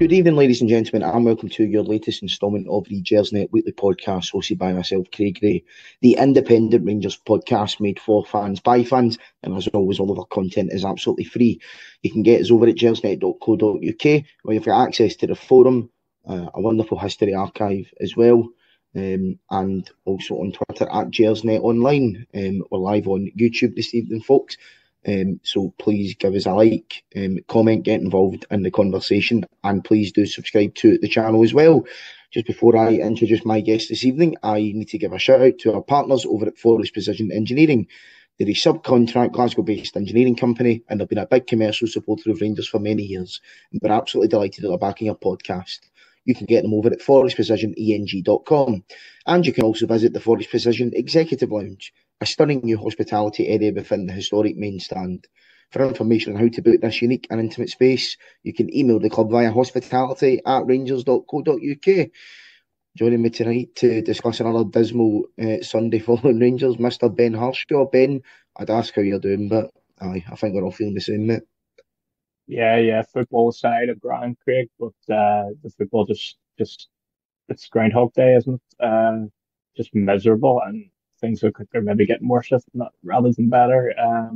Good evening, ladies and gentlemen, and welcome to your latest instalment of the Gersnet Weekly Podcast, hosted by myself, Craig Gray, the independent Rangers podcast made for fans by fans, and as always, all of our content is absolutely free. You can get us over at gersnet.co.uk, where you've got access to the forum, a wonderful history archive as well, and also on Twitter at Gersnet Online. We're live on YouTube this evening, folks. So please give us a like, comment, get involved in the conversation, and please do subscribe to the channel as well. Just before I introduce my guest this evening, I need to give a shout out to our partners over at Forest Precision Engineering. They're a subcontract Glasgow-based engineering company, and they've been a big commercial supporter of Rangers for many years. And we're absolutely delighted that they're backing our podcast. You can get them over at forestprecisioneng.com. And you can also visit the Forest Precision Executive Lounge, a stunning new hospitality area within the historic main stand. For information on how to book this unique and intimate space, you can email the club via hospitality@rangers.co.uk. Joining me tonight to discuss another dismal Sunday following Rangers, Mr. Ben Harshaw. Ben, I'd ask how you're doing, but I think we're all feeling the same, mate. Yeah. Football side of Grand Craig, but the football just it's Groundhog Day, isn't it? Just miserable, and things are maybe getting worse if not rather than better.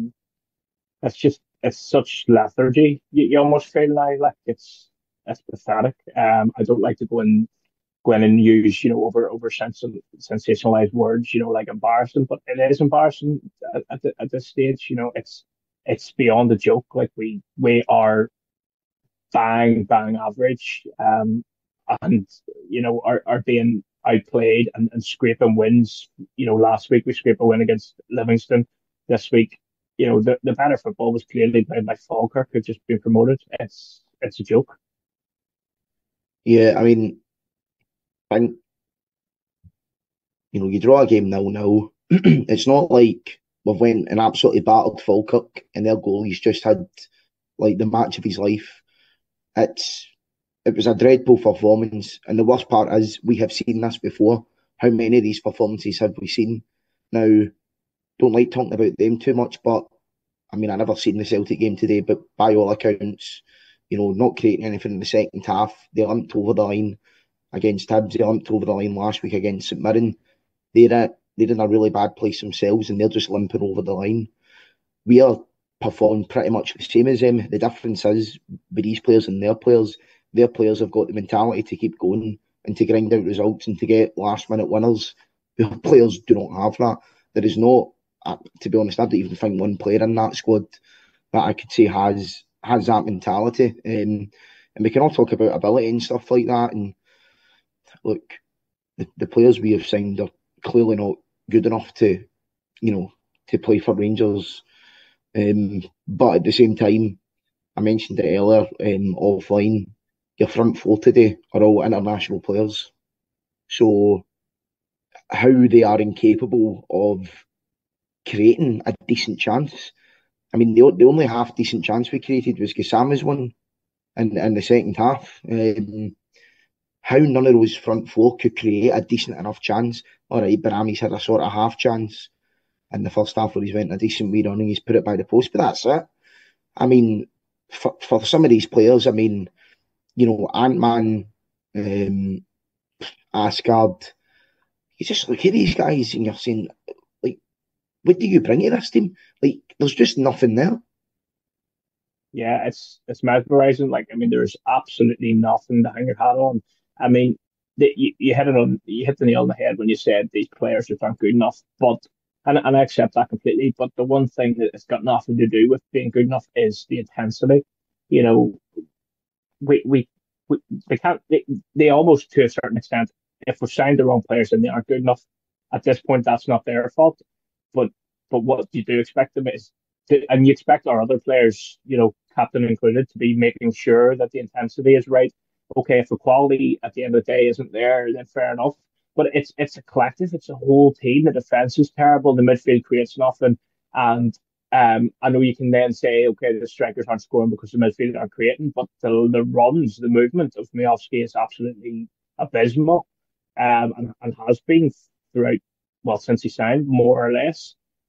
It's such lethargy. You almost feel like it's pathetic. I don't like to go in and use over sensationalized words, like embarrassing, but it is embarrassing at this stage. It's beyond a joke. Like we are bang average, and are being outplayed and scraping wins. Last week we scraped a win against Livingston. This week, the better football was clearly played by Falkirk, who've just been promoted. It's a joke. Yeah, I mean, I think, you draw a game 0-0. It's not like we've went and absolutely battered Falkirk and their goalie's just had like the match of his life. It was a dreadful performance, and the worst part is we have seen this before. How many of these performances have we seen? Now, don't like talking about them too much, but I mean, I never seen the Celtic game today, but by all accounts, not creating anything in the second half. They limped over the line against Hibs. They limped over the line last week against St Mirren. They're in a really bad place themselves, and they're just limping over the line. We are performing pretty much the same as them. The difference is with these players and their players have got the mentality to keep going and to grind out results and to get last minute winners. Our players do not have that. There is not, to be honest, I don't even think one player in that squad that I could say has that mentality. And we can all talk about ability and stuff like that. And look, the players we have signed are clearly not good enough to play for Rangers. But at the same time, I mentioned it earlier offline, your front four today are all international players. So how they are incapable of creating a decent chance. I mean, the only half decent chance we created was Gassama's one in the second half. How none of those front four could create a decent enough chance. All right, Barami's had a sort of half chance in the first half where he's went a decent wee run and he's put it by the post, but that's it. I mean, for some of these players, I mean, Ant-Man, Asgard, you just look at these guys and you're saying, like, what do you bring to this team? Like, there's just nothing there. Yeah, it's mesmerizing. Like, I mean, there's absolutely nothing to hang your hat on. I mean, you hit the nail on the head when you said these players just aren't good enough. But and I accept that completely. But the one thing that it's got nothing to do with being good enough is the intensity. You know, we we, we they can't they almost to a certain extent, if we've signed the wrong players and they aren't good enough, at this point that's not their fault. But what you do expect them is and you expect our other players, captain included, to be making sure that the intensity is right. Okay, if the quality at the end of the day isn't there, then fair enough. But it's a collective, it's a whole team. The defense is terrible, the midfield creates nothing, and I know you can then say, okay, the strikers aren't scoring because the midfield aren't creating, but the runs, the movement of Miovski is absolutely abysmal, and has been throughout, well, since he signed, more or less.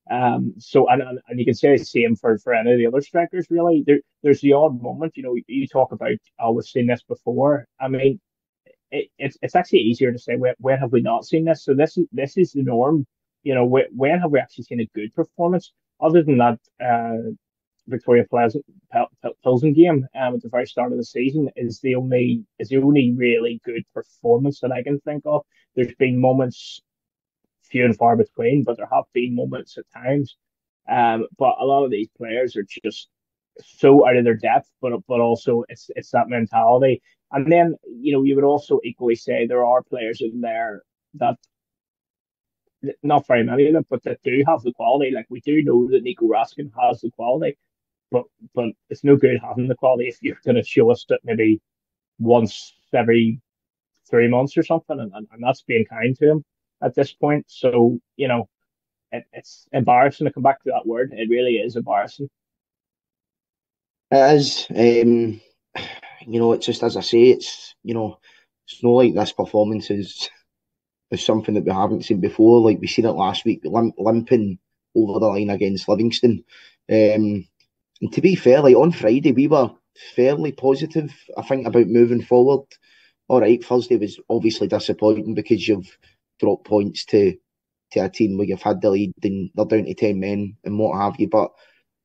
So and you can say the same for any of the other strikers really. There's the odd moment, you talk about, oh, we've seen this before. I mean, it's actually easier to say when have we not seen this? So this is the norm. When have we actually seen a good performance? Other than that, Victoria Pilsen game at the very start of the season is the only really good performance that I can think of. There's been moments few and far between, but there have been moments at times. But a lot of these players are just so out of their depth, but also it's that mentality. And then you would also equally say there are players in there that, not very many of them, but that do have the quality. Like, we do know that Nico Raskin has the quality, but it's no good having the quality if you're going to show us that maybe once every 3 months or something, and that's being kind to him at this point. So it's embarrassing to come back to that word. It really is embarrassing. It is. It's just as I say, it's not like this performance is something that we haven't seen before. Like, we seen it last week, limping over the line against Livingston. And to be fair, like on Friday, we were fairly positive, I think, about moving forward. All right, Thursday was obviously disappointing because you've dropped points to a team where you've had the lead and they're down to 10 men and what have you. But,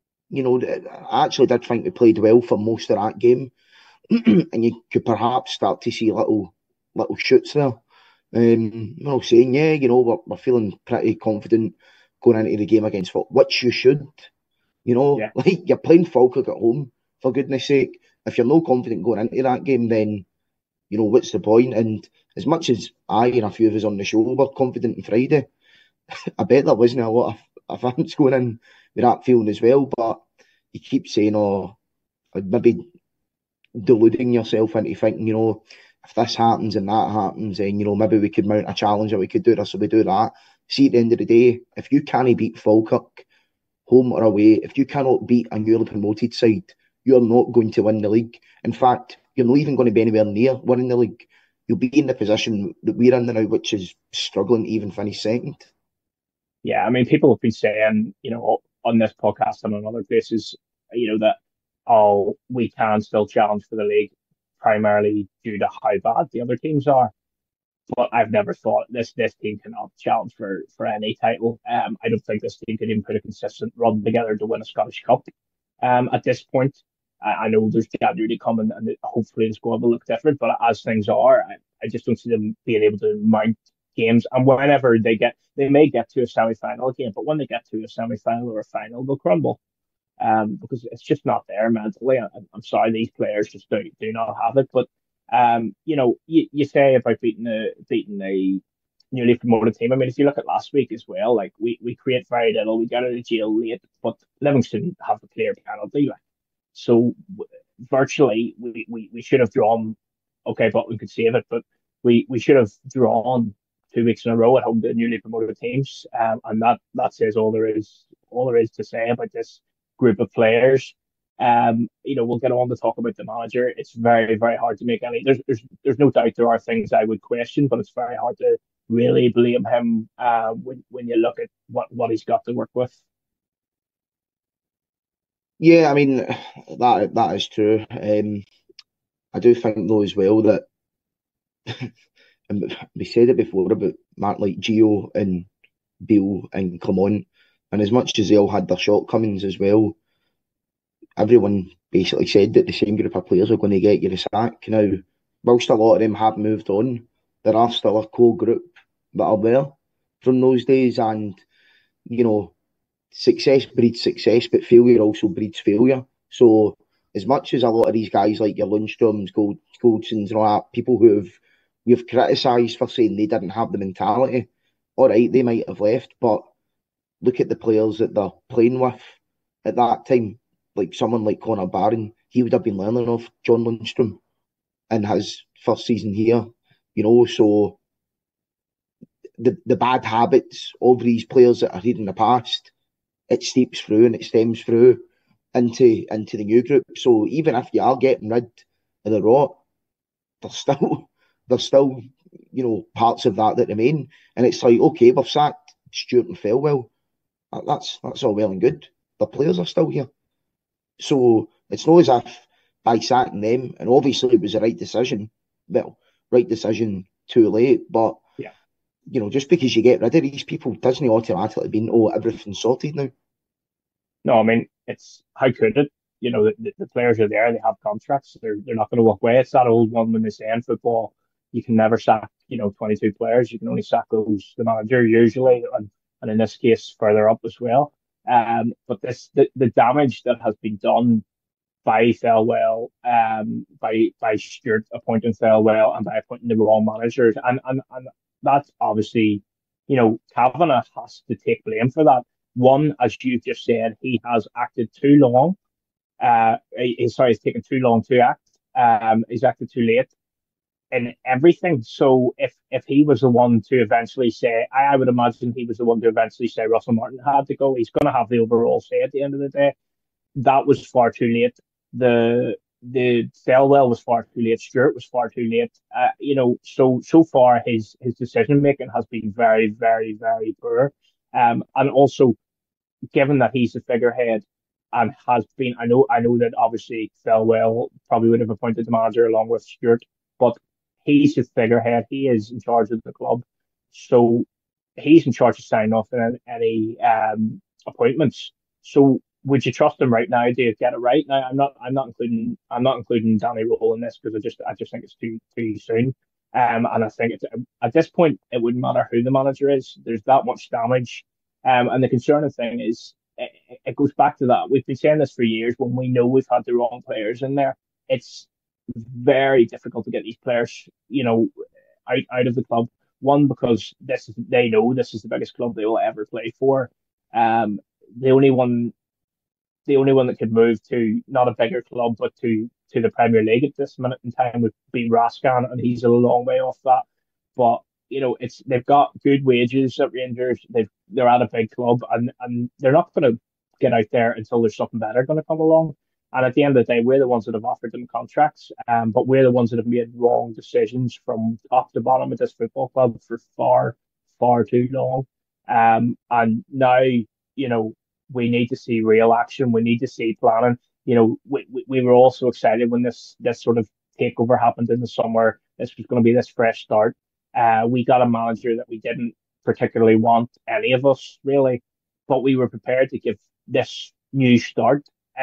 I actually did think we played well for most of that game. And you could perhaps start to see little shoots there. Saying, yeah, we're feeling pretty confident going into the game against which you should. Yeah. Like, you're playing Falkirk at home, for goodness sake. If you're not confident going into that game, then, what's the point? And as much as I and a few of us on the show were confident on Friday, I bet there wasn't a lot of fans going in with that feeling as well. But you keep saying, oh, maybe deluding yourself into thinking, if this happens and that happens, then, maybe we could mount a challenge, or we could do this or we do that. See, at the end of the day, if you can't beat Falkirk, home or away, if you cannot beat a newly promoted side, you're not going to win the league. In fact, you're not even going to be anywhere near winning the league. You'll be in the position that we're in now, which is struggling to even finish second. Yeah, I mean, people have been saying, on this podcast and on other places, that, oh, we can still challenge for the league primarily due to how bad the other teams are. But I've never thought this team cannot challenge for any title. I don't think this team could even put a consistent run together to win a Scottish Cup. At this point, I know there's January coming, and hopefully the squad will look different. But as things are, I just don't see them being able to mount games. And whenever they may get to a semi-final game, but when they get to a semi-final or a final, they'll crumble. Because it's just not there mentally. I'm sorry, these players just do not have it. But you say about beating a newly promoted team. I mean, if you look at last week as well, like we create very little, we got out of jail late, but Livingston have a clear penalty. Like, so virtually we should have drawn. Okay, but we could save it, but we should have drawn 2 weeks in a row at home to newly promoted teams, and that says all there is to say about this group of players. We'll get on to talk about the manager. It's very, very hard to make any. There's no doubt there are things I would question, but it's very hard to really blame him when you look at what he's got to work with. Yeah, I mean, that is true. I do think though as well that, and we said it before about Mark, like Gio and Beale and Clement, and as much as they all had their shortcomings as well, everyone basically said that the same group of players are going to get you the sack. Now, whilst a lot of them have moved on, there are still a core group that are there from those days, and success breeds success, but failure also breeds failure. So, as much as a lot of these guys like your Lundstroms, Goldsons, and all that, people we've criticised for saying they didn't have the mentality, all right, they might have left, but look at the players that they're playing with at that time. Like someone like Connor Barron, he would have been learning off John Lundstrom in his first season here, so the bad habits of these players that are here in the past, it seeps through and it stems through into the new group. So even if you are getting rid of the rot, there's still parts of that remain. And it's like, okay, we've sacked Stewart and Felwell. That's all well and good. The players are still here. So it's not as if by sacking them, and obviously it was the right decision. Well, right decision too late, but Yeah. Just because you get rid of these people doesn't automatically mean, oh, everything's sorted now. No, I mean, it's how could it? The players are there, they have contracts, they're not going to walk away. It's that old one when they say in football, you can never sack, 22 players. You can only sack the manager usually, and in this case, further up as well. But the damage that has been done by Thelwell, by Stuart appointing Thelwell and by appointing the wrong managers. And that's obviously, Kavanagh has to take blame for that. One, as you just said, he has acted too long. He's taken too long to act. He's acted too late in everything. So if he was the one to eventually say, I would imagine he was the one to eventually say Russell Martin had to go. He's going to have the overall say at the end of the day. That was far too late. The Thelwell was far too late. Stuart was far too late. So far his decision making has been very, very, very poor. And also given that he's the figurehead and has been, I know that obviously Thelwell probably would have appointed the manager along with Stuart, but he's the figurehead. He is in charge of the club, so he's in charge of signing off on any appointments. So would you trust him right now? Do you get it right now? I'm not including Danny Röhl in this because I just think it's too soon. And I think at this point it wouldn't matter who the manager is. There's that much damage. And the concerning thing is it goes back to that. We've been saying this for years when we know we've had the wrong players in there. It's very difficult to get these players, out of the club. One, because they know this is the biggest club they will ever play for. Um, the only one the only one that could move to not a bigger club but to the Premier League at this minute in time would be Rascan, and he's a long way off that. But they've got good wages at Rangers. They're at a big club, and they're not going to get out there until there's something better going to come along. And at the end of the day, we're the ones that have offered them contracts, but we're the ones that have made wrong decisions from top to bottom of this football club for far, far too long. And now, we need to see real action. We need to see planning. We were also excited when this sort of takeover happened in the summer. This was going to be this fresh start. We got a manager that we didn't particularly want, any of us really, but we were prepared to give this new start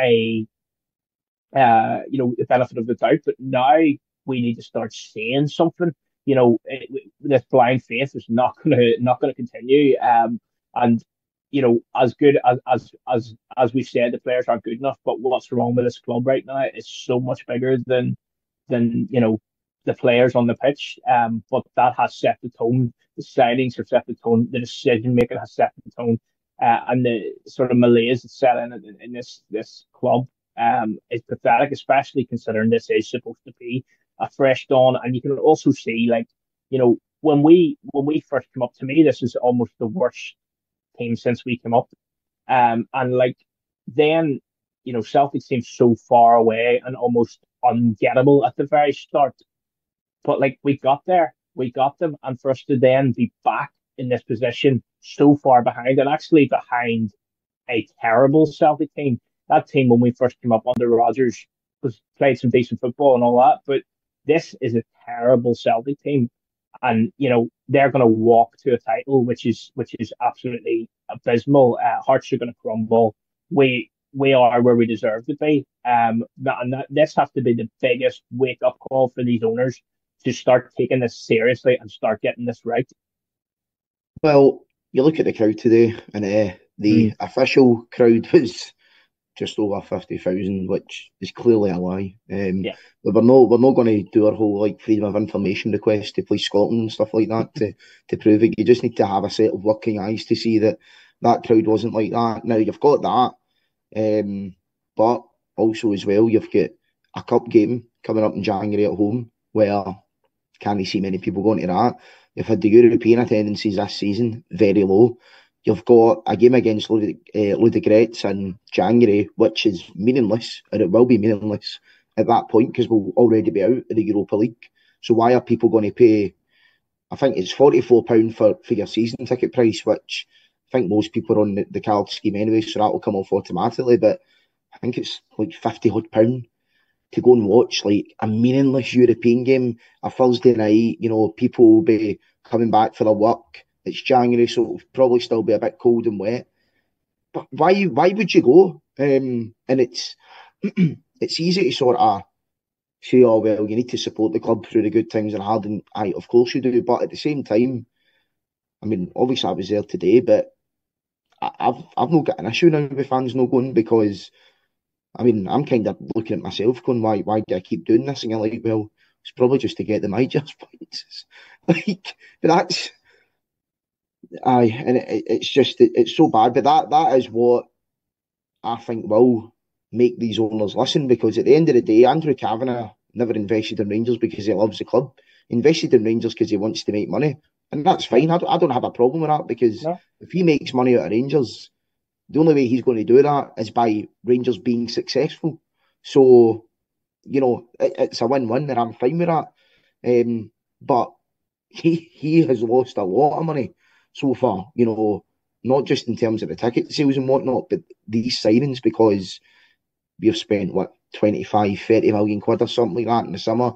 the benefit of the doubt. But now we need to start seeing something. This blind faith is not gonna continue. And as good as we've said, the players aren't good enough. But what's wrong with this club right now is so much bigger than the players on the pitch. But that has set the tone. The signings have set the tone. The decision making has set the tone. And the sort of malaise that's set in this club is pathetic, especially considering this is supposed to be a fresh dawn. And you can also see, like, when we first come up, to me, this is almost the worst team since we came up. And like then, Celtic seems so far away and almost ungettable at the very start. But like we got them, and for us to then be back in this position so far behind, and actually behind a terrible Celtic team. That team when we first came up under Rodgers was played some decent football and all that, but this is a terrible Celtic team, and they're going to walk to a title, which is absolutely abysmal. Hearts are going to crumble. We are where we deserve to be. This has to be the biggest wake up call for these owners to start taking this seriously and start getting this right. Well, you look at the crowd today, and the official crowd was just over 50,000, which is clearly a lie. Yeah. But we're not going to do our whole freedom of information request to Police Scotland and stuff like that to prove it. You just need to have a set of working eyes to see that crowd wasn't like that. Now you've got that, but also as well you've got a cup game coming up in January at home where can't see many people going to that. You've had the European attendances this season very low. You've got a game against Ludogorets in January, which is meaningless, and it will be meaningless at that point because we'll already be out of the Europa League. So why are people going to pay, I think it's £44 for your season ticket price, which I think most people are on the card scheme anyway, so that will come off automatically. But I think it's like £50 to go and watch like a meaningless European game a Thursday night. People will be coming back for their work. It's January, so it'll probably still be a bit cold and wet. But why would you go? And it's it's easy to sort of say, oh well, you need to support the club through the good times and hard, and of course you do. But at the same time, I mean, obviously I was there today, but I've not got an issue now with fans not going because I mean I'm kind of looking at myself going, why do I keep doing this? And you're like, well, it's probably just to get the Majors points. Like, but that's and it's just it's so bad. But that is what I think will make these owners listen, because at the end of the day, Andrew Kavanagh never invested in Rangers because he loves the club. He invested in Rangers because he wants to make money. And that's fine. I don't have a problem with that, because No. if he makes money out of Rangers, the only way he's going to do that is by Rangers being successful. So, it's a win-win, and I'm fine with that. But he has lost a lot of money so far, not just in terms of the ticket sales and whatnot, but these signings, because we've spent, 25, 30 million quid or something like that in the summer.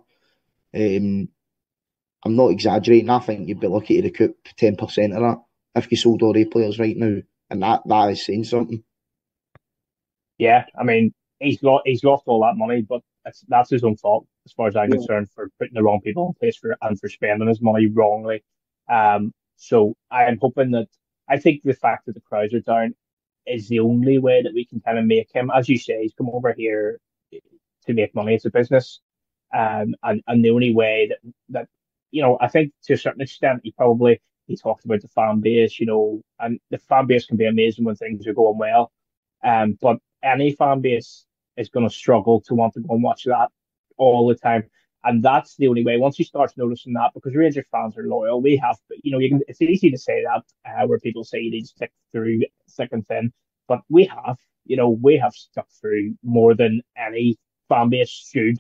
I'm not exaggerating. I think you'd be lucky to recoup 10% of that if you sold all the players right now. And that is saying something. Yeah, I mean, he's lost all that money, but that's his own fault as far as I'm Yeah. concerned, for putting the wrong people in place for spending his money wrongly. So I am hoping that I think the fact that the crowds are down is the only way that we can kind of make him, as you say, he's come over here to make money. It's a business, and the only way that I think to a certain extent he talked about the fan base, and the fan base can be amazing when things are going well. But any fan base is going to struggle to want to go and watch that all the time. And that's the only way. Once you start noticing that, because Rangers fans are loyal, we have, it's easy to say that, where people say you need to stick through thick and thin, but we have stuck through more than any fan base should.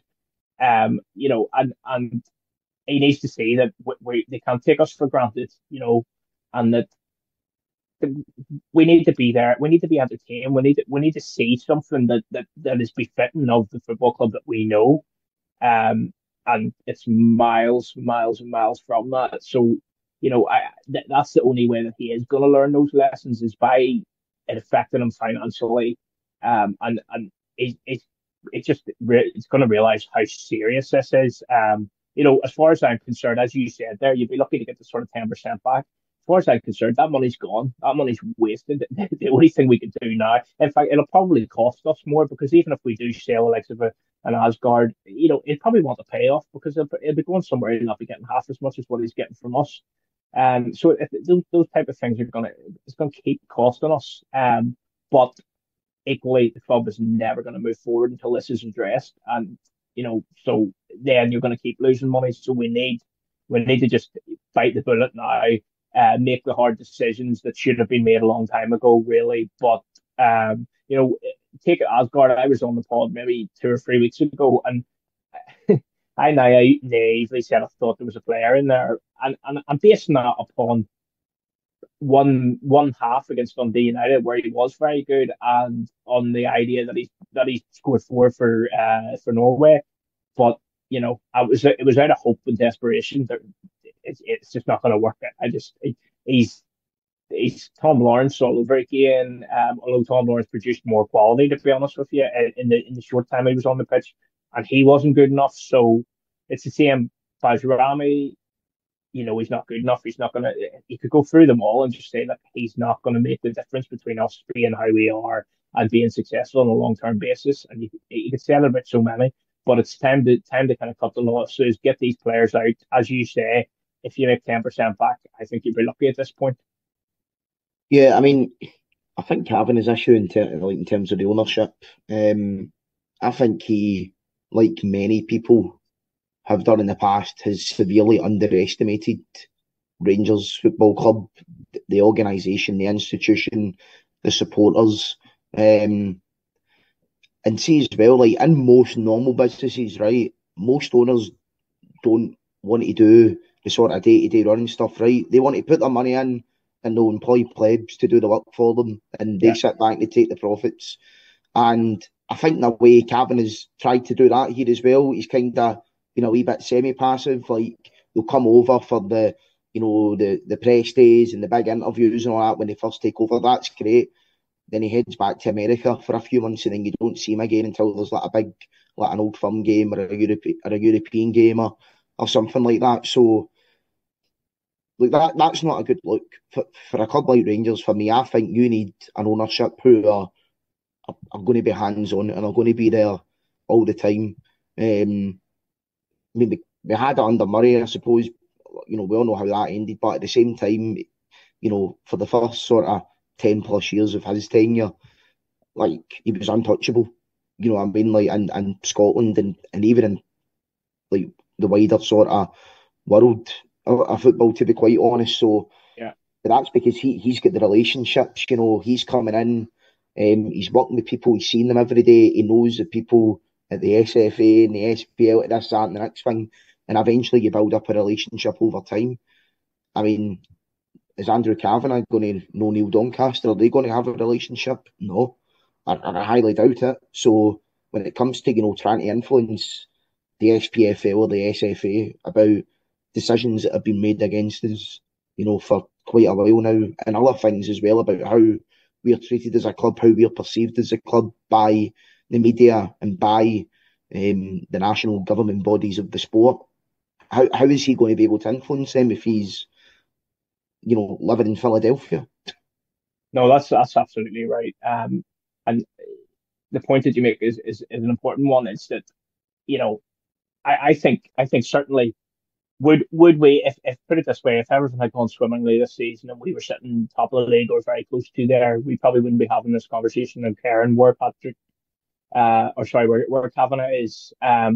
And he needs to see that they can't take us for granted, and that we need to be there. We need to be entertained. We need to see something that is befitting of the football club that we know. And it's miles, miles and miles from that. So, that's the only way that he is going to learn those lessons, is by it affecting him financially. And it's going to realize how serious this is. As far as I'm concerned, as you said there, you'd be lucky to get the sort of 10% back. As far as I'm concerned, that money's gone. That money's wasted. The only thing we can do now, in fact, it'll probably cost us more, because even if we do sell the likes of an Asgard, he'd probably want a payoff, because he'll be going somewhere he'll not be getting half as much as what he's getting from us. So those type of things it's going to keep costing us. But equally, the club is never going to move forward until this is addressed. And so then you're going to keep losing money. So we need to just bite the bullet now, make the hard decisions that should have been made a long time ago, really. But take it Asgard. I was on the pod maybe 2 or 3 weeks ago, and I naively said I thought there was a player in there, and I'm basing that upon one half against Dundee United where he was very good, and on the idea that he scored four for Norway. But it was out of hope and desperation. It's just not going to work. He's Tom Lawrence all over again. Although Tom Lawrence produced more quality, to be honest with you, in the short time he was on the pitch, and he wasn't good enough. So it's the same. Bajrami, he's not good enough. He's not gonna. He could go through them all and just say that he's not going to make the difference between us being how we are and being successful on a long term basis. And you could celebrate so many, but it's time to kind of cut the losses, get these players out, as you say. If you make 10% back, I think you'd be lucky at this point. Yeah, I mean, I think Kavanagh's issue in terms of the ownership. I think he, like many people have done in the past, has severely underestimated Rangers Football Club, the organisation, the institution, the supporters. And see as well, like in most normal businesses, right, most owners don't want to do the sort of day-to-day running stuff, right? They want to put their money in, and they'll employ plebs to do the work for them, and they Yeah, sit back and they take the profits. And I think the way Cavan has tried to do that here as well, he's kind of been a wee bit semi-passive. Like they'll come over for the press days and the big interviews and all that when they first take over. That's great. Then he heads back to America for a few months, and then you don't see him again until there's like a big, like an Old Firm game or a European game or something like that. So like that's not a good look for a club like Rangers. For me, I think you need an ownership who are going to be hands on and are going to be there all the time. I mean, we had it under Murray, I suppose. We all know how that ended, but at the same time, for the first sort of 10 plus years of his tenure, like he was untouchable. You know what I mean? Like in Scotland and even in like the wider sort of world of football, to be quite honest. So yeah, but that's because he's got the relationships. He's coming in, he's working with people, he's seeing them every day. He knows the people at the SFA and the SPL, at this, that, and the next thing, and eventually you build up a relationship over time. I mean, is Andrew Kavanagh going to know Neil Doncaster? Are they going to have a relationship? No, I highly doubt it. So when it comes to trying to influence the SPFL or the SFA about decisions that have been made against us, for quite a while now, and other things as well about how we're treated as a club, how we're perceived as a club by the media and by the national governing bodies of the sport. How is he going to be able to influence them if he's, living in Philadelphia? no, that's absolutely right. And the point that you make is an important one. It's that you know I think certainly would we if put it this way, if everything had gone swimmingly this season and we were sitting top of the league or very close to there, we probably wouldn't be having this conversation and caring where Patrick or sorry where Kavanagh is.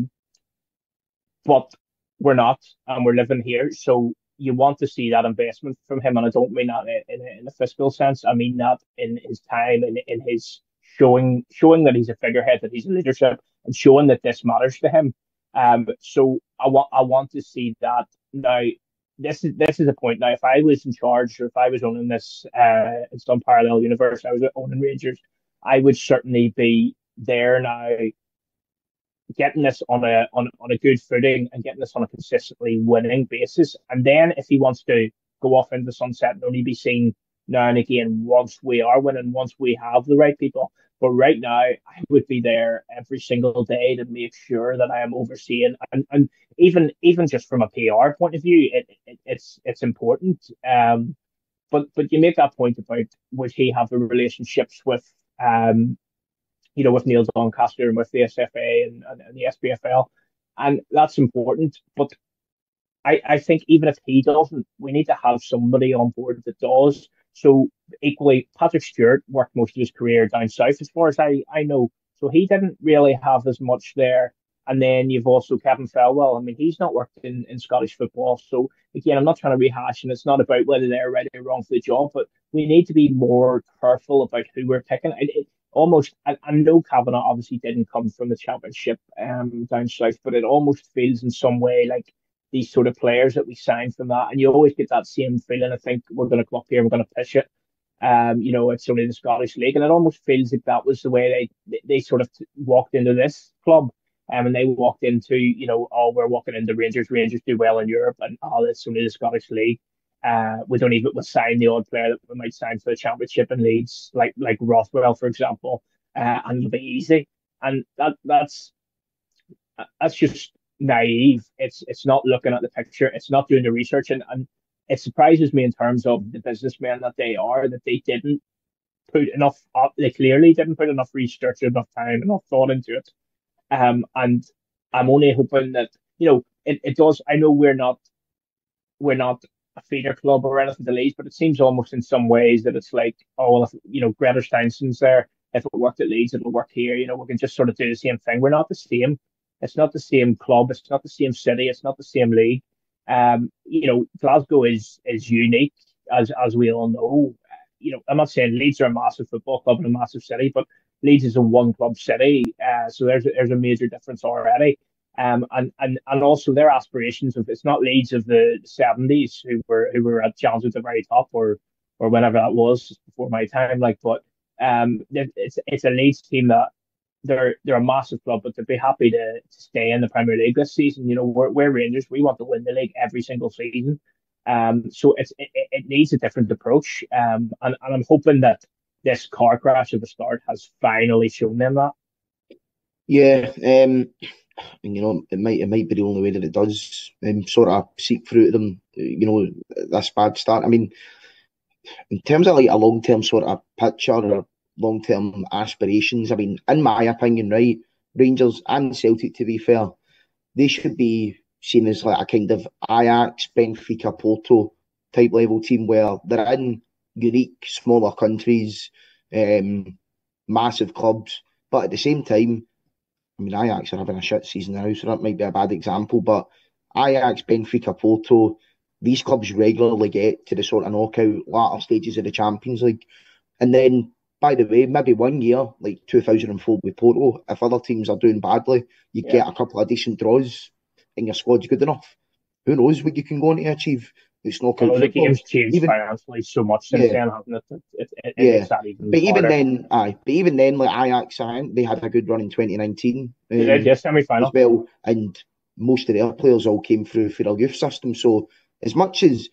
But we're not, and we're living here. So you want to see that investment from him, and I don't mean that in a fiscal sense. I mean that in his time, in his showing that he's a figurehead, that he's a leadership, and showing that this matters to him. So I want to see that now. This is a point now. If I was in charge, or if I was owning this in some parallel universe, I was owning Rangers, I would certainly be there now getting this on a good footing and getting this on a consistently winning basis. And then if he wants to go off into the sunset and only be seen now and again once we are winning, once we have the right people. But right now, I would be there every single day to make sure that I am overseeing, and even just from a PR point of view, it's important. But you make that point about would he have the relationships with with Neil Doncaster and with the SFA and the SPFL. And that's important. But I think even if he doesn't, we need to have somebody on board that does. So equally, Patrick Stewart worked most of his career down south, as far as I know. So he didn't really have as much there. And then you've also Kevin Felwell. I mean, he's not worked in Scottish football. So again, I'm not trying to rehash, and it's not about whether they're right or wrong for the job, but we need to be more careful about who we're picking. Almost, I know Kavanagh obviously didn't come from the championship down south, but it almost feels in some way like these sort of players that we signed from that, and you always get that same feeling. I think we're going to come up here, we're going to pitch it. It's only the Scottish League, and it almost feels like that was the way they sort of walked into this club. And they walked into, oh, we're walking into Rangers. Rangers do well in Europe, and oh, it's only the Scottish League. We don't even we'll sign the odd player that we might sign for the championship in Leeds, like Rothwell, for example, and it'll be easy. And that's just naive. It's not looking at the picture. It's not doing the research, and it surprises me in terms of the businessmen that they are that they didn't put enough up. They clearly didn't put enough research, enough time, enough thought into it. And I'm only hoping that it does. I know we're not a feeder club or anything to Leeds, but it seems almost in some ways that it's like, oh well, if Greta Steinson's there, if it worked at Leeds, it'll work here. We can just sort of do the same thing. We're not the same. It's not the same club. It's not the same city. It's not the same league. Glasgow is unique, as we all know. I'm not saying Leeds are a massive football club and a massive city, but Leeds is a one club city. So there's a major difference already. And also their aspirations of it's not Leeds of the 70s who were at Challenge at the very top or or whenever that was before my time. Like, but it's a Leeds team that they're a massive club, but they'd be happy to stay in the Premier League this season. You know, we're Rangers. We want to win the league every single season. So it needs a different approach. And I'm hoping that this car crash at the start has finally shown them that. Yeah, and it might be the only way that it does sort of seep through to them. This bad start. I mean, in terms of like a long term sort of picture or long term aspirations, I mean, in my opinion, right, Rangers and Celtic, to be fair, they should be seen as like a kind of Ajax, Benfica, Porto type level team where they're in unique, smaller countries, massive clubs, but at the same time, I mean, Ajax are having a shit season now, so that might be a bad example, but Ajax, Benfica, Porto, these clubs regularly get to the sort of knockout latter stages of the Champions League. And then, by the way, maybe one year, like 2004 with Porto, if other teams are doing badly, you get a couple of decent draws and your squad's good enough. Who knows what you can go on to achieve? It's knockout Although the football. game's changed Even financially so much since yeah, then, hasn't it? It yeah. makes that even But even harder. then, like Ajax, they had a good run in 2019 They did, yes, semi as final. well, and most of their players all came through for their youth system. So as much as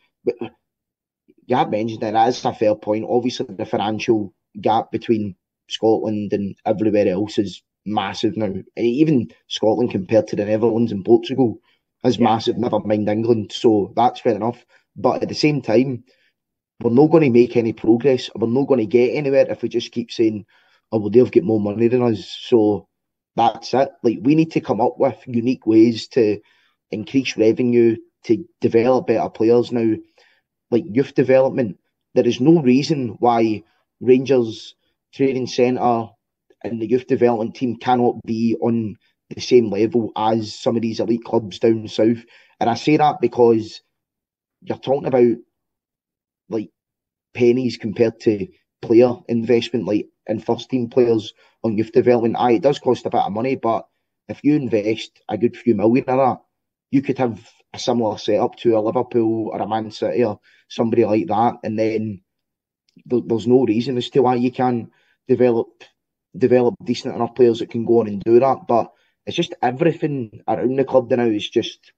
you have mentioned that, that's a fair point. Obviously, the financial gap between Scotland and everywhere else is massive now. Even Scotland compared to the Netherlands and Portugal is Yeah. massive. Never mind England. So that's fair enough. But at the same time, we're not going to make any progress. We're not going to get anywhere if we just keep saying, "Oh, well, they've got more money than us." So that's it. Like we need to come up with unique ways to increase revenue, to develop better players now, like youth development. There is no reason why Rangers training centre and the youth development team cannot be on the same level as some of these elite clubs down south. And I say that because you're talking about like pennies compared to player investment, like in first team players on youth development. It does cost a bit of money, but if you invest a good few million in that, you could have a similar setup to a Liverpool or a Man City or somebody like that, and then there's no reason as to why you can develop develop decent enough players that can go on and do that. But it's just everything around the club now is just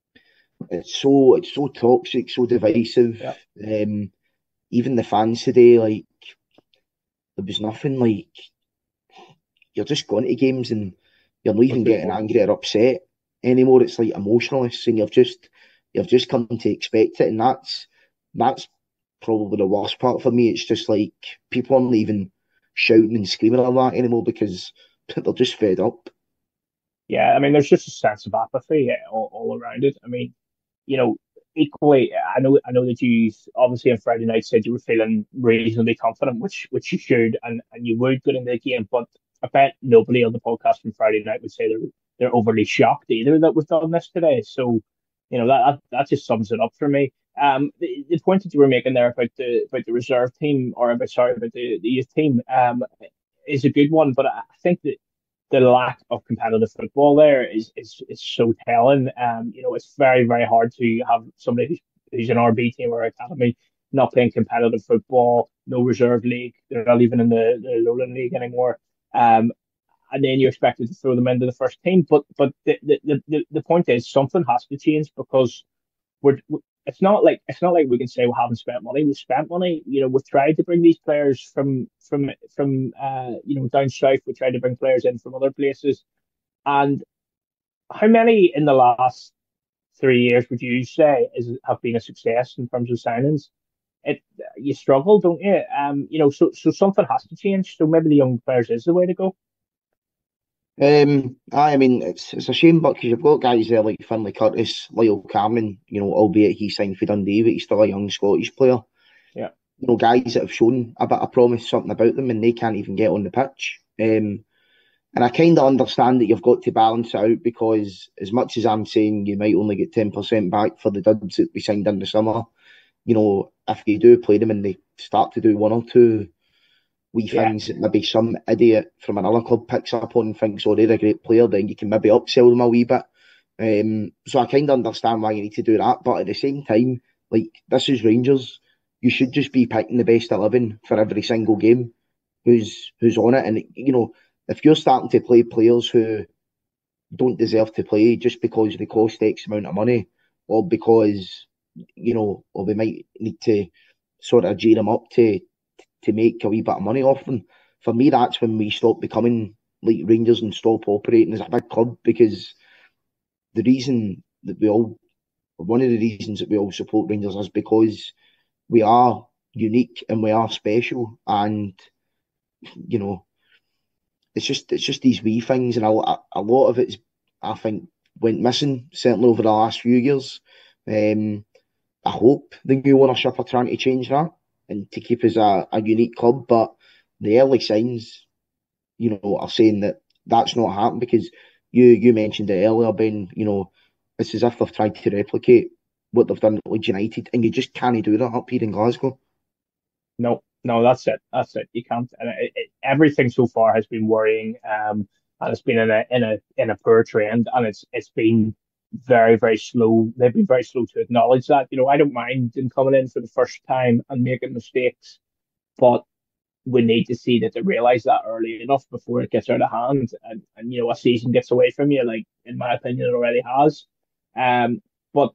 it's so toxic, so divisive. Yeah. Even the fans today, like there was nothing like you're just going to games and you're not even getting angry or upset anymore. It's like emotionless, and you've just come to expect it, and that's probably the worst part for me. It's just like people aren't even shouting and screaming a lot anymore because they're just fed up. Yeah, I mean, there's just a sense of apathy all around it. I mean, you know, equally, I know that you obviously on Friday night said you were feeling reasonably confident, which you should, and you would get into the game. But I bet nobody on the podcast from Friday night would say they're overly shocked either that we've done this today. So, that just sums it up for me. The point that you were making there about the reserve team, or about the youth team, is a good one. But I think that the lack of competitive football there is so telling. It's very, very hard to have somebody who's an RB team or academy not playing competitive football, no reserve league. They're not even in the Lowland League anymore. And then you're expected to throw them into the first team. But the point is something has to change because we're it's not like we can say we haven't spent money. We've spent money. We've tried to bring these players from down south. We tried to bring players in from other places. And how many in the last 3 years would you say have been a success in terms of signings? It You struggle, don't you? So something has to change. So maybe the young players is the way to go. I mean, it's a shame, but because you've got guys there like Finlay Curtis, Lyle Cameron, albeit he signed for Dundee, but he's still a young Scottish player. Yeah. Guys that have shown a bit of promise, something about them, and they can't even get on the pitch. And I kind of understand that you've got to balance it out because as much as I'm saying you might only get 10% back for the duds that we signed in the summer, if you do play them and they start to do one or two wee things that maybe some idiot from another club picks up on and thinks, oh, they're a great player, then you can maybe upsell them a wee bit. So I kind of understand why you need to do that. But at the same time, like, this is Rangers. you should just be picking the best 11 for every single game who's on it. And, if you're starting to play players who don't deserve to play just because they cost X amount of money, or because, or we might need to sort of G them up to make a wee bit of money off them. For me, that's when we stop becoming like Rangers and stop operating as a big club, because the reason that one of the reasons that we all support Rangers is because we are unique and we are special, and you know it's just these wee things, and a lot of it's, I think, went missing certainly over the last few years. I hope the new ownership are trying to change that and to keep us a unique club, but the early signs, are saying that that's not happening, because you mentioned it earlier, Ben. It's as if they've tried to replicate what they've done at Leeds United, and you just can't do that up here in Glasgow. No, no, that's it. That's it. You can't. And everything so far has been worrying, and it's been in a poor trend, and it's been very very slow. They've been very slow to acknowledge that. I don't mind them coming in for the first time and making mistakes, but we need to see that they realize that early enough before it gets out of hand, and a season gets away from you, like in my opinion it already has. But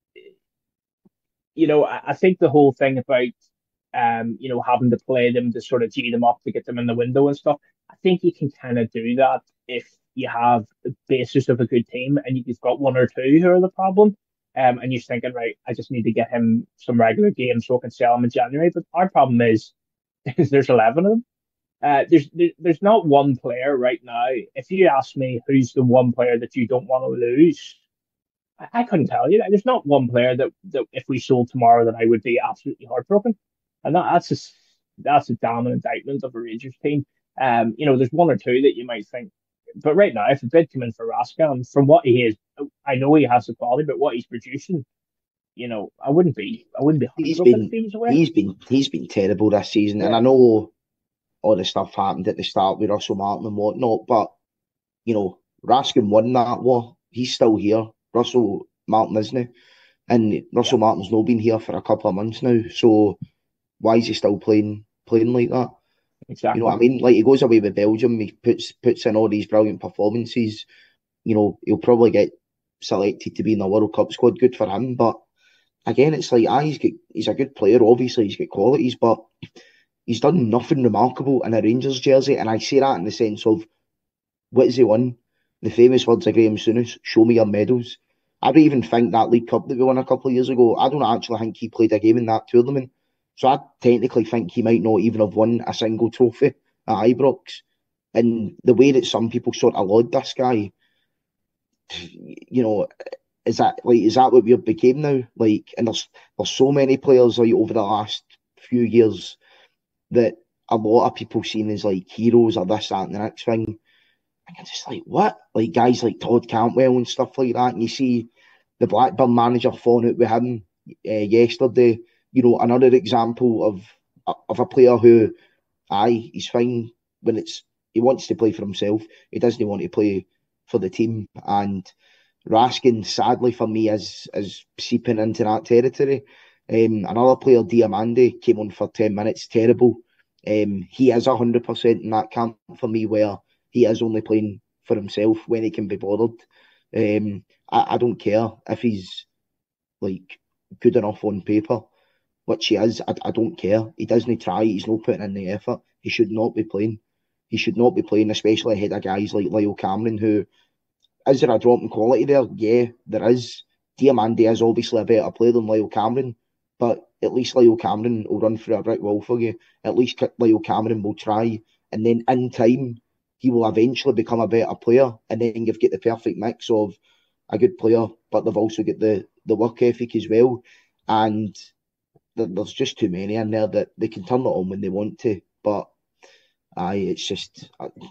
I think the whole thing about having to play them to sort of G them up to get them in the window and stuff. I think you can kind of do that if you have the basis of a good team and you've got one or two who are the problem. And you're thinking, right, I just need to get him some regular games so I can sell him in January. But our problem is there's 11 of them. There's not one player right now. If you ask me who's the one player that you don't want to lose, I couldn't tell you. There's not one player that if we sold tomorrow that I would be absolutely heartbroken. And that's a damn indictment of a Rangers team. There's one or two that you might think, but right now, if a bid come in for Raskin, from what he is, I know he has the quality, but what he's producing, I wouldn't be He's heartbroken if been he was away. he's been terrible this season, and Yeah, I know all the stuff happened at the start with Russell Martin and whatnot, but Raskin won that war. He's still here. Russell Martin isn't, and yeah, Russell Martin's not been here for a couple of months now. So why is he still playing like that? You know exactly. what I mean? Like, he goes away with Belgium, he puts in all these brilliant performances. He'll probably get selected to be in the World Cup squad. Good for him. But again, it's like, he's a good player. Obviously, he's got qualities, but he's done nothing remarkable in a Rangers jersey. And I say that in the sense of, what has he won? The famous words of Graham Souness: "Show me your medals." I don't even think that League Cup that we won a couple of years ago, I don't actually think he played a game in that tournament. So I technically think he might not even have won a single trophy at Ibrox. And the way that some people sort of laud this guy, you know, is that what we've became now? Like, and there's so many players like over the last few years that a lot of people seen as like heroes or this, that, and the next thing. And you're just like, what? Like guys like Todd Cantwell and stuff like that. And you see the Blackburn manager falling out with him yesterday. Another example of a player who, he's fine when he wants to play for himself. He doesn't want to play for the team. And Raskin, sadly for me, is seeping into that territory. Another player, Diamande, came on for 10 minutes, terrible. He is 100% in that camp for me, where he is only playing for himself when he can be bothered. I don't care if he's like good enough on paper, which he is. I don't care. He doesn't try. He's not putting in the effort. He should not be playing. He should not be playing, especially ahead of guys like Lyle Cameron, who, is there a drop in quality there? Yeah, there is. Diamande is obviously a better player than Lyle Cameron, but at least Lyle Cameron will run through a brick wall for you. At least Lyle Cameron will try, and then in time, he will eventually become a better player, and then you've got the perfect mix of a good player, but they've also got the work ethic as well. And there's just too many in there that they can turn it on when they want to, but it's just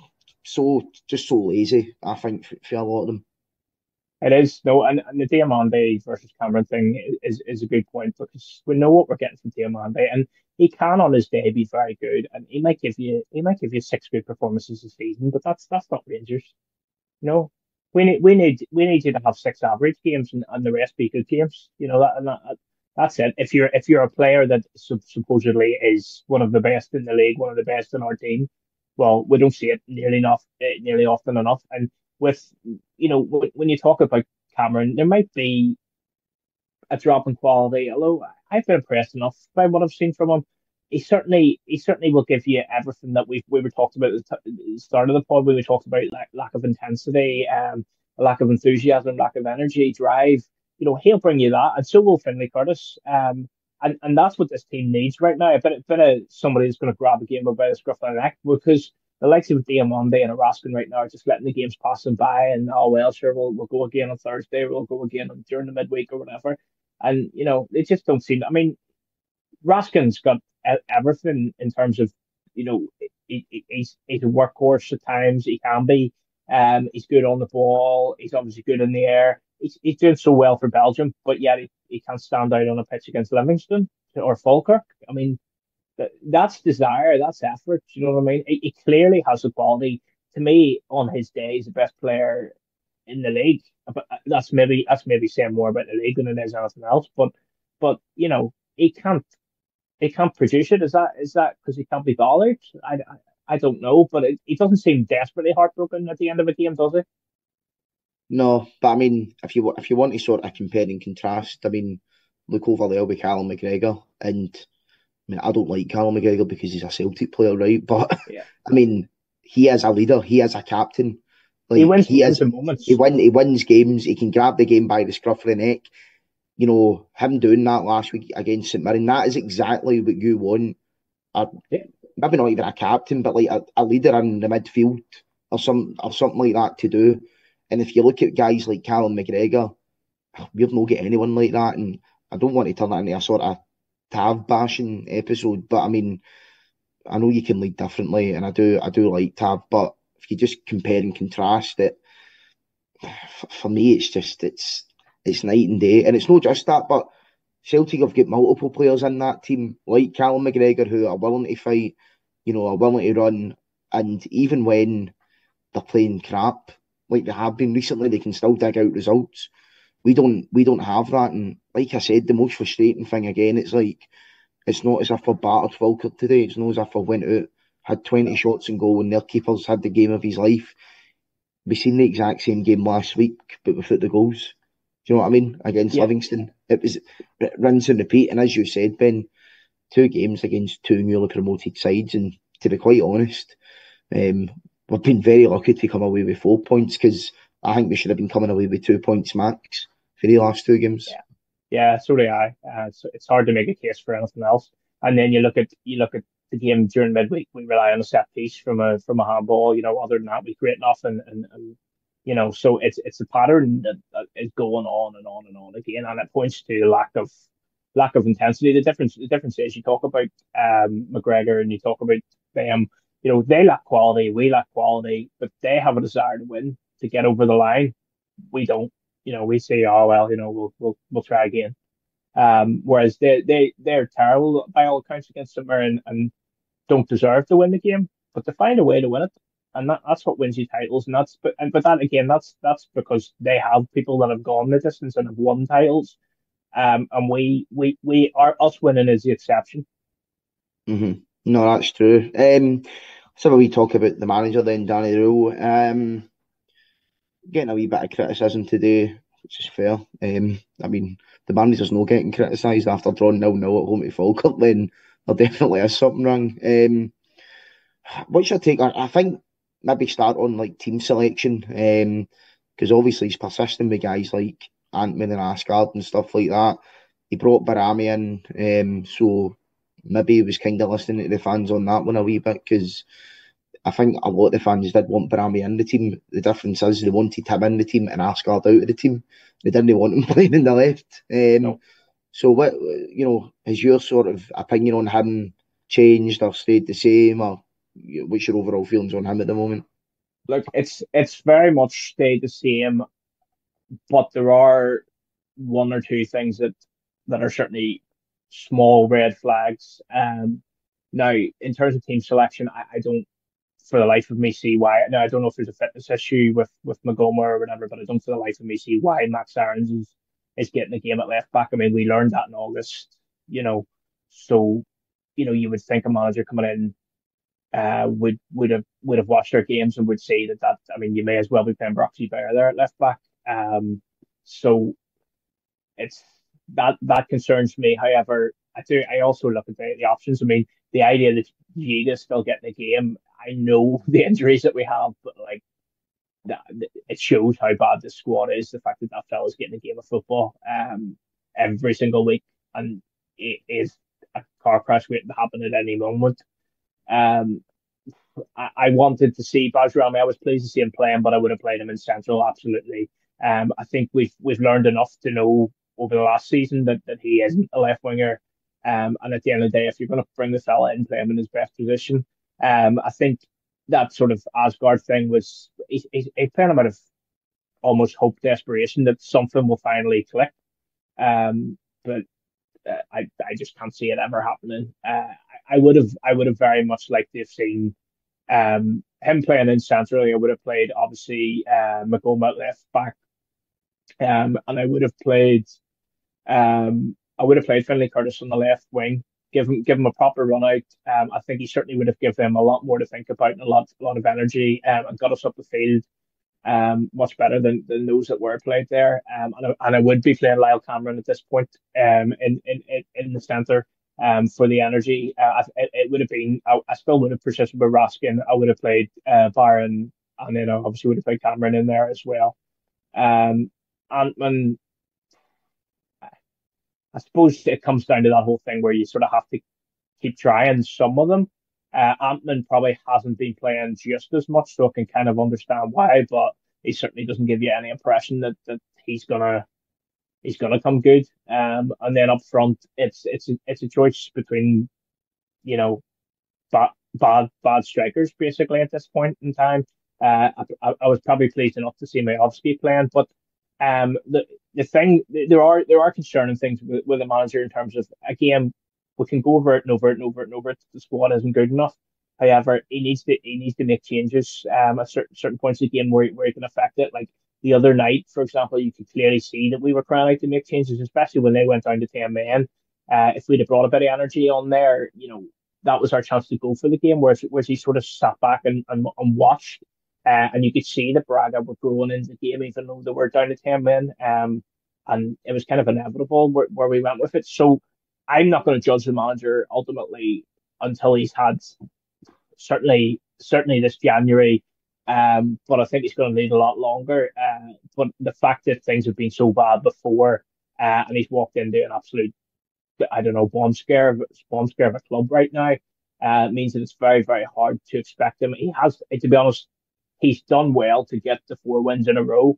so lazy, I think, for a lot of them. It is no, and the Diamande versus Cameron thing is a good point because we know what we're getting from Diamande, and he can on his day be very good, and he might give you six good performances a season, but that's not Rangers. No, we need you to have six average games and the rest be good games. That That's it. If you're a player that supposedly is one of the best in the league, one of the best in our team, well, we don't see it nearly often enough. And with when you talk about Cameron, there might be a drop in quality. Although I've been impressed enough by what I've seen from him. He certainly will give you everything that we were talked about at the start of the pod when we talked about lack of intensity, lack of enthusiasm, lack of energy, drive. He'll bring you that, and so will Finley Curtis. And that's what this team needs right now. A bit of somebody who's going to grab a game by the scruff of the neck, because the likes of Diamande and Raskin right now are just letting the games pass them by, and oh well, sure, we'll go again on Thursday, we'll go again during the midweek or whatever. And they just don't seem. I mean, Raskin's got everything in terms of, he's a workhorse at times. He can be. He's good on the ball. He's obviously good in the air. He's doing so well for Belgium, but yet he can't stand out on a pitch against Livingston or Falkirk. I mean, that's desire, that's effort. You know what I mean? He clearly has the quality. To me, on his day, he's the best player in the league. But that's maybe saying more about the league than it is anything else. But he can't produce it. Is that because he can't be bothered? I don't know, but he doesn't seem desperately heartbroken at the end of a game, does he? No, but I mean, if you want to sort of compare and contrast, I mean, look over there with Callum McGregor, and I mean, I don't like Callum McGregor because he's a Celtic player, right? But Yeah. I mean, he is a leader. He is a captain. He Like wins he games is, in moments. he wins games. He can grab the game by the scruff of the neck. Him doing that last week against St Mirren, that is exactly what you want. A, Yeah. Maybe not even a captain, but like a leader in the midfield or something like that to do. And if you look at guys like Callum McGregor, we've not got anyone like that. And I don't want to turn that into a sort of Tav bashing episode, but I mean, I know you can lead differently, and I do like Tav, but if you just compare and contrast it, for me, it's night and day, and it's not just that, but Celtic have got multiple players in that team, like Callum McGregor, who are willing to fight, are willing to run, and even when they're playing crap, like they have been recently, they can still dig out results. We don't have that, and like I said, the most frustrating thing again, it's like it's not as if we battered Falkirk today. It's not as if we went out, had 20 No. shots and goal, and their keeper's had the game of his life. We seen the exact same game last week, but without the goals. Do you know what I mean? Against Yeah. Livingston, it was rinse and repeat. And as you said, Ben, two games against two newly promoted sides, and to be quite honest, we've been very lucky to come away with 4 points, because I think we should have been coming away with 2 points max for the last two games. Yeah. Yeah, so do I. So it's hard to make a case for anything else. And then you look at the game during midweek. We rely on a set piece from a handball. Other than that, we create nothing. And so it's a pattern that is going on and on and on again, and it points to lack of intensity. The difference is, you talk about McGregor and you talk about them. They lack quality. We lack quality, but they have a desire to win, to get over the line. We don't. We say, oh well, we'll try again. Whereas they're terrible by all accounts against St Mirren, and don't deserve to win the game, but to find a way to win it, and that's what wins you titles. And but that again, that's because they have people that have gone the distance and have won titles. And we are us winning is the exception. hmm No, that's true. So we talk about the manager then, Danny Rule. Getting a wee bit of criticism today, which is fair. I mean, the manager's not getting criticised after drawing 0-0 at home to Falkirk, then there definitely is something wrong. What's your take on? I think maybe start on like team selection, because obviously he's persisting with guys like Antman and Asgard and stuff like that. He brought Barami in, so maybe he was kind of listening to the fans on that one a wee bit, because I think a lot of the fans did want Barami in the team. The difference is they wanted him in the team and Asgard out of the team. They didn't want him playing in the left. No, So what has your sort of opinion on him changed or stayed the same, or what's your overall feelings on him at the moment? look, it's very much stayed the same, but there are one or two things that are certainly small red flags. Now, in terms of team selection, I don't for the life of me see why. Now, I don't know if there's a fitness issue with Magoma or whatever, but I don't for the life of me see why Max Aarons is is getting the game at left back. I mean, we learned that in August, so you would think a manager coming in would have watched our games and would say that I mean you may as well be playing Broxy Bear there at left back. So it's that concerns me. However, I also look at the options. I mean, the idea that Vieira is still getting a game. I know the injuries that we have, but like that, it shows how bad this squad is. The fact that that fella's getting a game of football every single week, and it is a car crash waiting to happen at any moment. Um, I wanted to see Bajrami. I was pleased to see him playing, but I would have played him in central absolutely. I think we've learned enough to know over the last season that he isn't a left winger. And at the end of the day, if you're going to bring the fella in, play him in his best position. I think that sort of Asgard thing was he's playing him out of almost hope, desperation that something will finally click. But I just can't see it ever happening. I would have very much liked to have seen him playing in central. I would have played obviously McGoma at left back, and I would have played Finlay Curtis on the left wing. Give him a proper run out. I think he certainly would have given them a lot more to think about and a lot of energy, and got us up the field much better than those that were played there. And I would be playing Lyle Cameron at this point in the centre for the energy. It would have been, I still would have persisted with Raskin. I would have played Byron, and then I obviously would have played Cameron in there as well. Antman, I suppose it comes down to that whole thing where you sort of have to keep trying some of them. Antman probably hasn't been playing just as much, so I can kind of understand why, but he certainly doesn't give you any impression that he's gonna come good. And then up front, it's a choice between you know bad strikers basically at this point in time. I was probably pleased enough to see Majovsky playing, but the thing there are concerning things with the manager in terms of, again, we can go over it and over it and over it and over it. The squad isn't good enough. However, he needs to make changes at certain points of the game where he can affect it. Like the other night, for example, you could clearly see that we were crying out to make changes, especially when they went down to 10 men. If we'd have brought a bit of energy on there, that was our chance to go for the game. Whereas he sort of sat back and watched, and you could see that Braga were growing into the game, even though they were down to 10 men. And it was kind of inevitable where we went with it. So I'm not going to judge the manager ultimately until he's had certainly this January. But I think he's going to need a lot longer. But the fact that things have been so bad before, and he's walked into an absolute, I don't know, bomb scare of a club right now, means that it's very, very hard to expect him. He has, to be honest, he's done well to get the 4 wins in a row.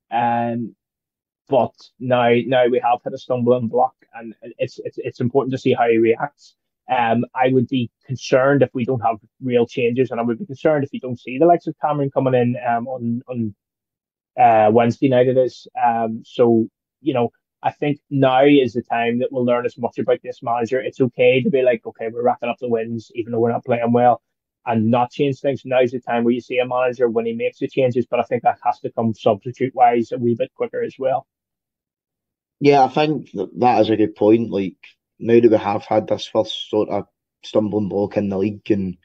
But now we have hit a stumbling block, and it's important to see how he reacts. I would be concerned if we don't have real changes, and I would be concerned if you don't see the likes of Cameron coming in on Wednesday night. It is. So I think now is the time that we'll learn as much about this manager. It's okay to be like, okay, we're racking up the wins, even though we're not playing well, and not change things. Now's the time where you see a manager when he makes the changes, but I think that has to come substitute wise a wee bit quicker as well. Yeah, I think that is a good point. Like, now that we have had this first sort of stumbling block in the league, and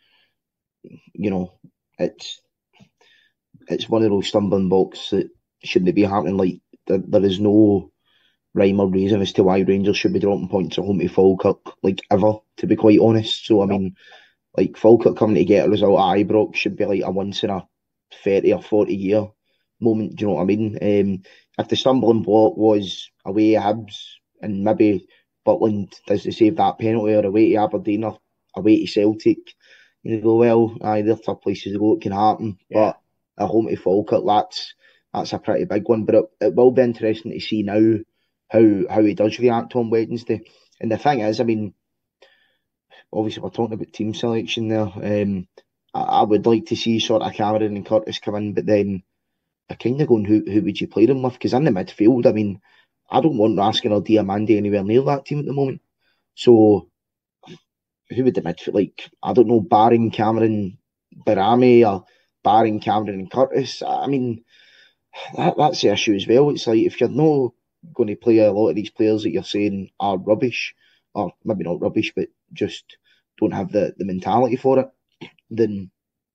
it's one of those stumbling blocks that shouldn't be happening. Like, there is no rhyme or reason as to why Rangers should be dropping points at home to Falkirk, like, ever, to be quite honest. So I mean, like, Falkirk coming to get a result at Ibrox should be like a once in a 30 or 40 year moment. Do you know what I mean? If the stumbling block was away at Hibs and maybe Butland does to save that penalty, or away to Aberdeen or away to Celtic, you go, well, they're tough places to go, it can happen. Yeah. But at home to Falkirk, that's a pretty big one. But it will be interesting to see now how he does react on Wednesday. And the thing is, I mean, obviously we're talking about team selection there. I would like to see sort of Cameron and Curtis come in, but then I kind of going, who would you play them with? Because in the midfield, I mean, I don't want Raskin or Diamandi anywhere near that team at the moment. So who would the midfield, like, I don't know, barring Cameron Barami or barring Cameron and Curtis? I mean, that's the issue as well. It's like, if you're no going to play a lot of these players that you're saying are rubbish, or maybe not rubbish, but just don't have the mentality for it, then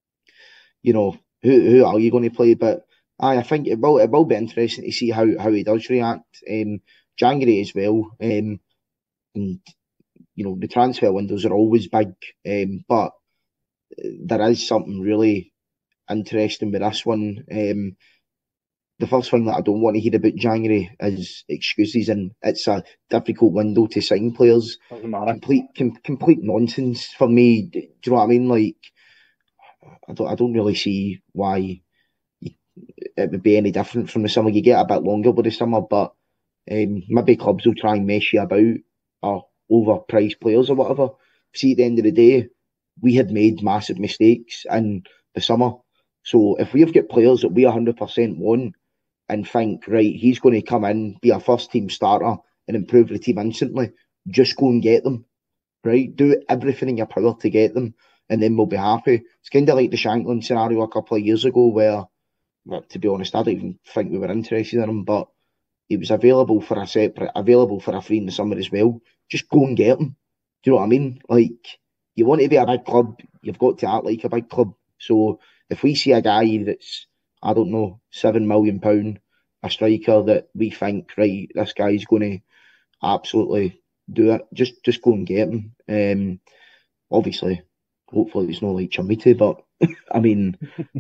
who are you going to play? But I think it will be interesting to see how he does react. January as well, and the transfer windows are always big, but there is something really interesting with this one. The first thing that I don't want to hear about January is excuses, and it's a difficult window to sign players. Doesn't matter. Complete nonsense for me. Do you know what I mean? Like, I don't really see why it would be any different from the summer. You get a bit longer with the summer, but maybe clubs will try and mess you about or overpriced players or whatever. See, at the end of the day, we had made massive mistakes in the summer. So if we've got players that we 100% want and think, right, he's going to come in, be a first team starter and improve the team instantly, just go and get them, right? Do everything in your power to get them, and then we'll be happy. It's kind of like the Shankland scenario a couple of years ago where, well, to be honest, I don't even think we were interested in him, but he was available for a free in the summer as well. Just go and get him. Do you know what I mean? Like, you want to be a big club, you've got to act like a big club. So if we see a guy that's, I don't know, £7 million, a striker that we think, right, this guy's going to absolutely do it, just go and get him. Obviously, hopefully it's not like Chamite, but I mean,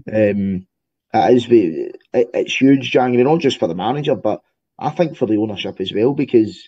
it's huge, January, not just for the manager, but I think for the ownership as well, because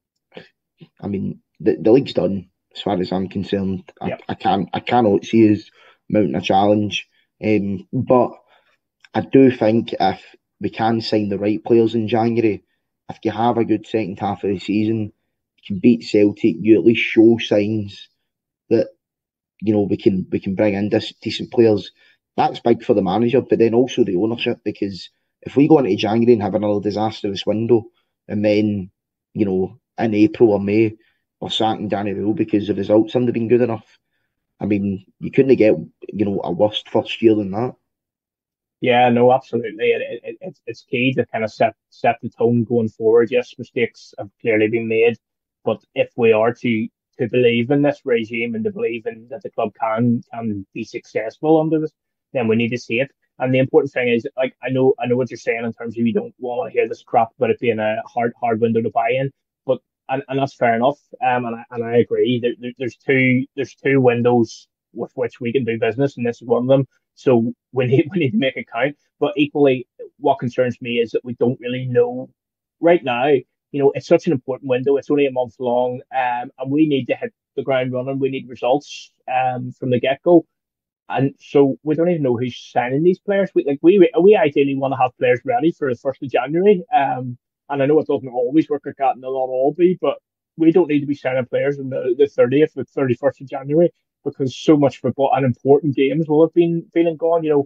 I mean the league's done as far as I'm concerned. Yeah. I cannot see us mounting a challenge. But I do think if we can sign the right players in January, if you have a good second half of the season, you can beat Celtic, you at least show signs that we can bring in decent players. That's big for the manager, but then also the ownership, because if we go into January and have another disastrous window, and then in April or May we're sacking Danny Rule because the results haven't been good enough. I mean, you couldn't get a worse first year than that. Yeah, no, absolutely. It's key to kind of set the tone going forward. Yes, mistakes have clearly been made, but if we are to believe in this regime and to believe in that the club can be successful under this, then we need to see it. And the important thing is, like, I know what you're saying in terms of you don't want to hear this crap about it being a hard window to buy in, but and that's fair enough. And I agree. There's two windows with which we can do business, and this is one of them. So we need to make it count. But equally, what concerns me is that we don't really know right now. It's such an important window. It's only a month long, and we need to hit the ground running. We need results from the get go, and so we don't even know who's signing these players. We ideally want to have players ready for the 1st of January. And I know it doesn't always work like that, and they'll not all be, but we don't need to be signing players on the 30th or 31st of January because so much football and important games will have been feeling gone.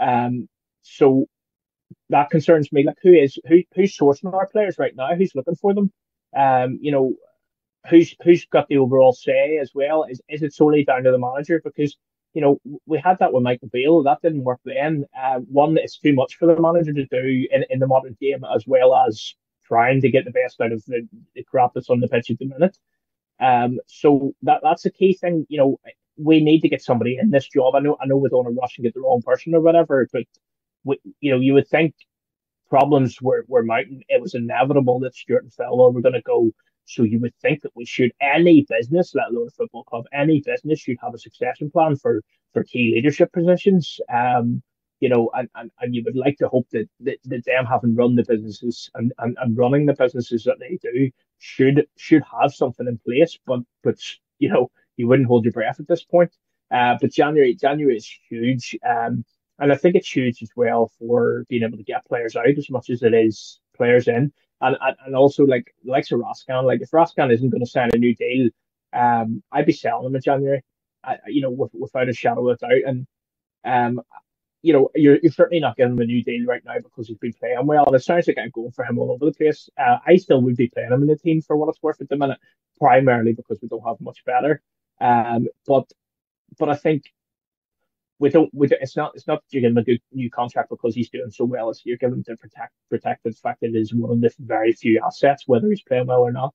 So that concerns me. Like, who's sourcing our players right now? Who's looking for them? You know, who's got the overall say as well? Is it solely down to the manager? Because we had that with Michael Beale, that didn't work then. One, it's too much for the manager to do in the modern game, as well as trying to get the best out of the crap that's on the pitch at the minute. So that's a key thing. We need to get somebody in this job. I know we don't want to rush and get the wrong person or whatever, but you would think problems were mounting. It was inevitable that Stuart and Fowler were going to go. So you would think that any business, let alone a football club, any business should have a succession plan for key leadership positions. And you would like to hope that them having run the businesses and running the businesses that they do should have something in place. But you wouldn't hold your breath at this point. But January is huge. And I think it's huge as well for being able to get players out as much as it is players in. And also like the likes of Raskan, like if Raskan isn't going to sign a new deal, I'd be selling him in January, without a shadow of a doubt. And um, you're certainly not getting him a new deal right now because he's been playing well. And it sounds like I'm going for him all over the place. I still would be playing him in the team for what it's worth at the minute, primarily because we don't have much better. But I think it's not that you give him a good new contract because he's doing so well. It's you're giving him to protect the fact that it is one of the very few assets, whether he's playing well or not.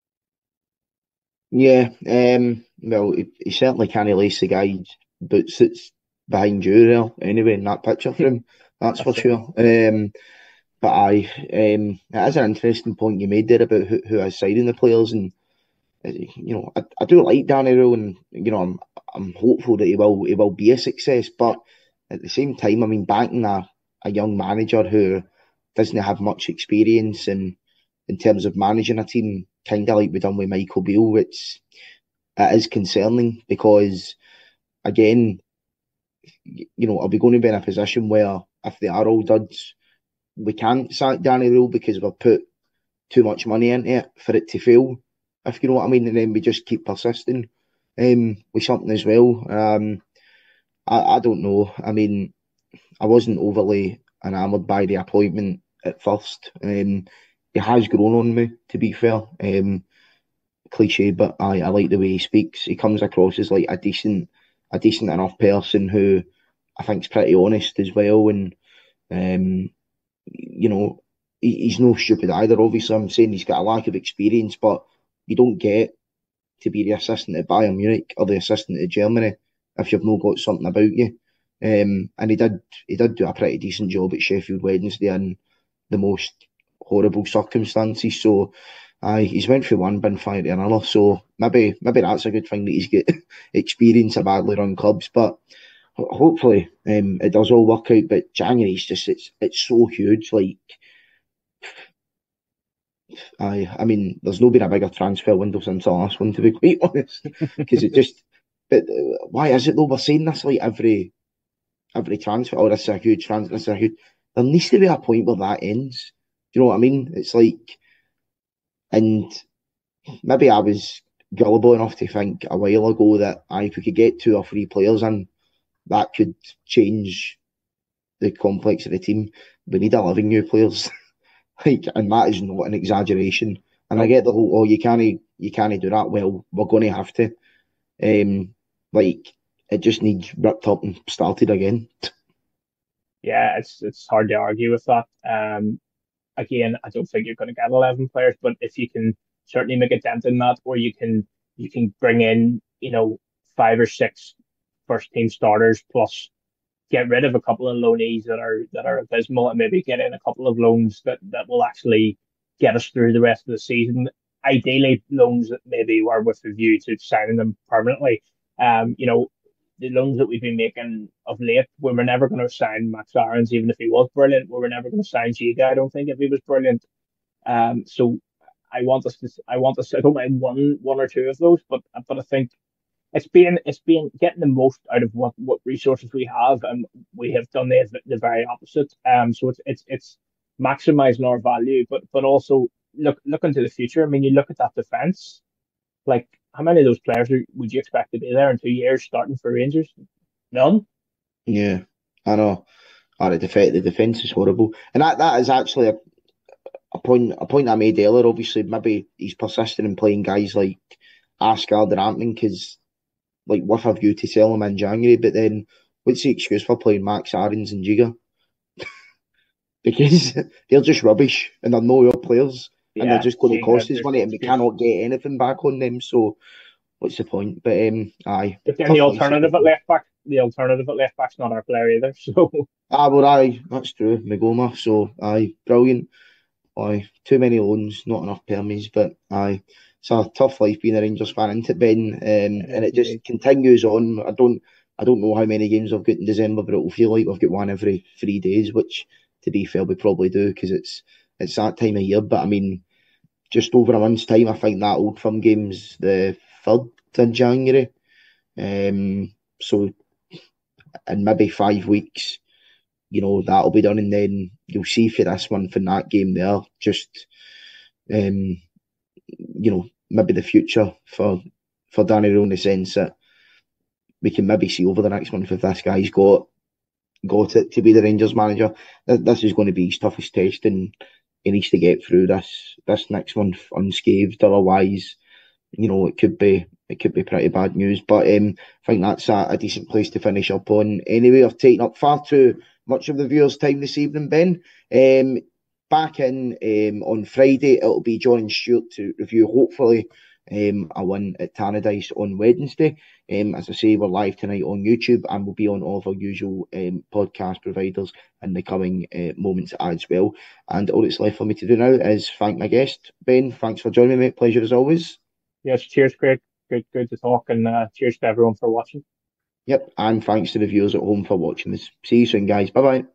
Yeah, well, he certainly can't lace the guy's boots that's behind you there anyway in that picture for him, that's for That's it. sure. But it is an interesting point you made there about who is signing the players, and I do like Danny Rule, and I'm hopeful that he will be a success. But at the same time, I mean, backing a young manager who doesn't have much experience in terms of managing a team, kind of like we done with Michael Beale, it is concerning because again, are we going to be in a position where if they are all duds, we can't sack Danny Rule because we've put too much money into it for it to fail, if you know what I mean, and then we just keep persisting with something as well. I don't know. I mean, I wasn't overly enamoured by the appointment at first. He has grown on me, to be fair. Cliche, but I like the way he speaks. He comes across as like a decent enough person who I think's pretty honest as well, and um, he's no stupid either. Obviously, I'm saying he's got a lack of experience, but you don't get to be the assistant at Bayern Munich or the assistant at Germany if you've not got something about you. And he did do a pretty decent job at Sheffield Wednesday in the most horrible circumstances. So he's went from one bin fire to another. So maybe that's a good thing that he's got experience of badly run clubs. But hopefully it does all work out. But January is just it's so huge. Like I mean, there's no been a bigger transfer window since the last one, to be quite honest. Because it just, but why is it though? We're saying this like every transfer. Oh, this is a huge transfer. This is a huge. There needs to be a point where that ends. Do you know what I mean? It's like, and maybe I was gullible enough to think a while ago that if we could get two or three players in, that could change the complex of the team. We need 11 new players. Like, and that is not an exaggeration. And I No, get the whole, oh, you can't do that. Well, we're going to have to. Like, it just needs ripped up and started again. yeah, it's hard to argue with that. Again, I don't think you're going to get 11 players, but if you can certainly make a dent in that, or you can bring in, five or six first team starters plus get rid of a couple of loanees that are abysmal and maybe get in a couple of loans that will actually get us through the rest of the season. Ideally, loans that maybe were with a view to signing them permanently. The loans that we've been making of late, we were never going to sign Max Aarons, even if he was brilliant. We were never going to sign Giga, I don't think, if he was brilliant. So I don't mind one or two of those, but I think it's been getting the most out of what resources we have, and we have done the very opposite. So it's maximizing our value, but also look into the future. I mean, you look at that defense. Like, how many of those players would you expect to be there in 2 years starting for Rangers? None. Yeah, I know. The defence is horrible, and that is actually a point I made earlier. Obviously, maybe he's persisting in playing guys like Asgard and Antman because, like, with a view to sell him in January. But then, what's the excuse for playing Max Aarons and Giga? Because they're just rubbish and they're no real players, and they're Yeah, just going to Giga, cost us there's no money, and we excuse. cannot get anything back on them. So what's the point? But aye, But then the tough life alternative at football. left back, not our player either. So Well, aye, that's true. Magoma. So aye, brilliant. Aye, too many loans, not enough permies. But aye, it's a tough life being a Rangers fan, isn't it, Ben? it And is it indeed. just continues on. I don't know how many games I've got in December, but it'll feel like we've got one every 3 days, which, to be fair, we probably do because it's that time of year. But I mean, just over a month's time, I think that Old Firm game's the 3rd in January. So in maybe 5 weeks, that'll be done, and then you'll see for this one from that game there, just um, maybe the future for Danny Rose in the sense that we can maybe see over the next month if this guy's got it to be the Rangers manager. This is going to be his toughest test, and he needs to get through this next month unscathed. Otherwise, it could be pretty bad news. But I think that's a decent place to finish up on. Anyway, I've taken up far too much of the viewers' time this evening, Ben. Back in on Friday, it'll be John and Stuart to review, hopefully, a win at Tannadice on Wednesday. As I say, we're live tonight on YouTube and we'll be on all of our usual podcast providers in the coming moments as well. And all that's left for me to do now is thank my guest, Ben. Thanks for joining me, mate. Pleasure as always. Yes, cheers, Craig. Good to talk, and cheers to everyone for watching. Yep, and thanks to the viewers at home for watching this. See you soon, guys. Bye bye.